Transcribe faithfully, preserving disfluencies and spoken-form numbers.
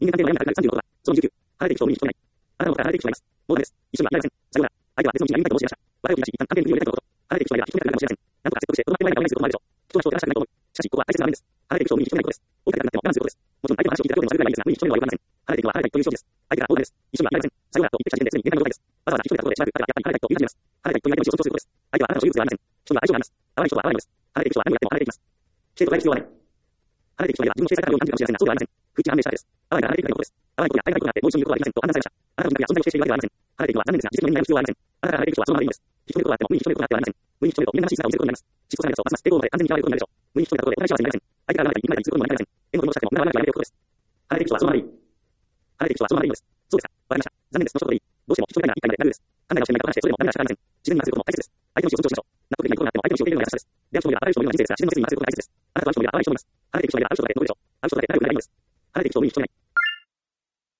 人間関係の悩みがさんじゅうごは、そのにじゅうきゅう。離れていく人を無理に人がいない。あなたのことから離れていく人がいます。モーダです。一緒にはいられません。さようなら。相手は別の道が見たいと申しました。別れを切り出し、一旦関係の国を入れたいとのこと。離れていく人がいれば、引き止められるかもしれません。なんとか説得して、子供相手の前に会わないすることもあるでしょう。人は人を照らしたくないと思う。しかし、ここは大切な場面です。離れていく人を無理に引き止めないことです。大きなくなっても我慢することです。もちろん相手の話を聞いたらどうでもされるがいいですが、無理に引き止めるのはよくありません。離れていくのは離れたいという状態です。相手がモーダです。一緒にはいられません。さようならと言ってきた時点ですでに言えない状態です。わざわざ引き止めたことでしばらく彼はやっぱり離れたいと言い始めます。離れたいという相手の意思を尊重することです。相手はあなたの所有物ではありません。人にはあなたの所有物ではありません。人には相性が合いません。人は何をやっても離れていきます。否定と変える必要はありません。離れていく人がいれば自分の小さい体を感じるかもしれませんが、そうではありません。不一致が判明したからです。淡いから離れていくということです。淡いことや会えないことがあってもう一緒にいることはありませんと判断されました。あなたの存在が存在を否定しているわけではありません。離れていくのは残念ですが、実質の意味がある必要はありません。あなたが離れていく人はそのままでいいのです。引き止めることがあっても無理に引き止めることがあってはなりません。無理に引き止めると未練らしい姿を見せることになります。嫉妬されるとますます抵抗まで完全に嫌われることになるでしょう。無理に引き止めたところで同じ幸せになりません。相手から離れたり、逃げたりすることにもなりません。縁を戻したくても、みんなは離れていくことです。離れていく人はそのままでいい。離れていく人はそのままでいいのです。そうですか。わかりました。残念です。後ほどでいい。どうしても引き止めたいな、一回までやるです。考え直してみたいと話して、それでもダメなら仕方ありません。自然に任せることも大切です。相手の意思を尊重しましょう。納得できないことがあっても相手の意思を受け入れるのが優しさです。出会う人もいれば、あらゆる人もいれば、あらゆる人もいれば人生ですが、自然のせいに任せることが大切ですが、自然のせいに任せることだけでどうでしょう。ある人だけ誰か一人だけ仲良くなればいいのです。離れていく人は離れたいという人を無理に引き止めない。